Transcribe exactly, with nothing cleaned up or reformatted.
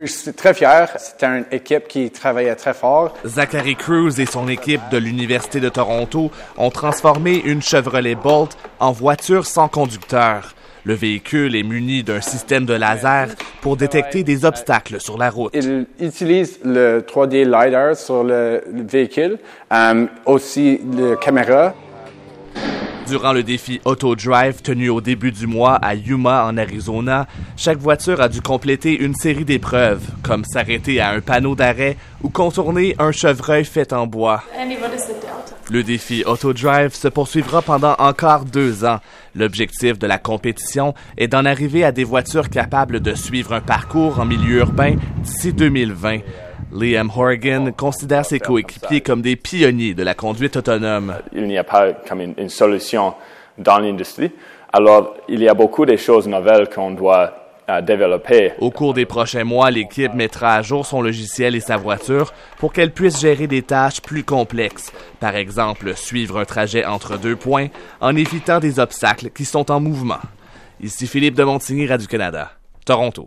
Je suis très fier. C'était une équipe qui travaillait très fort. Zachary Cruz et son équipe de l'Université de Toronto ont transformé une Chevrolet Bolt en voiture sans conducteur. Le véhicule est muni d'un système de laser pour détecter des obstacles sur la route. Il utilise le trois D LiDAR sur le, le véhicule, euh, aussi la caméra. Durant le défi Auto-Drive tenu au début du mois à Yuma, en Arizona, chaque voiture a dû compléter une série d'épreuves, comme s'arrêter à un panneau d'arrêt ou contourner un chevreuil fait en bois. Le défi Auto-Drive se poursuivra pendant encore deux ans. L'objectif de la compétition est d'en arriver à des voitures capables de suivre un parcours en milieu urbain d'ici deux mille vingt. Liam Horgan considère ses coéquipiers comme des pionniers de la conduite autonome. Il n'y a pas comme une, une solution dans l'industrie. Alors, il y a beaucoup de choses nouvelles qu'on doit euh, développer. Au cours des prochains mois, l'équipe mettra à jour son logiciel et sa voiture pour qu'elle puisse gérer des tâches plus complexes. Par exemple, suivre un trajet entre deux points en évitant des obstacles qui sont en mouvement. Ici Philippe de Montigny, Radio-Canada, Toronto.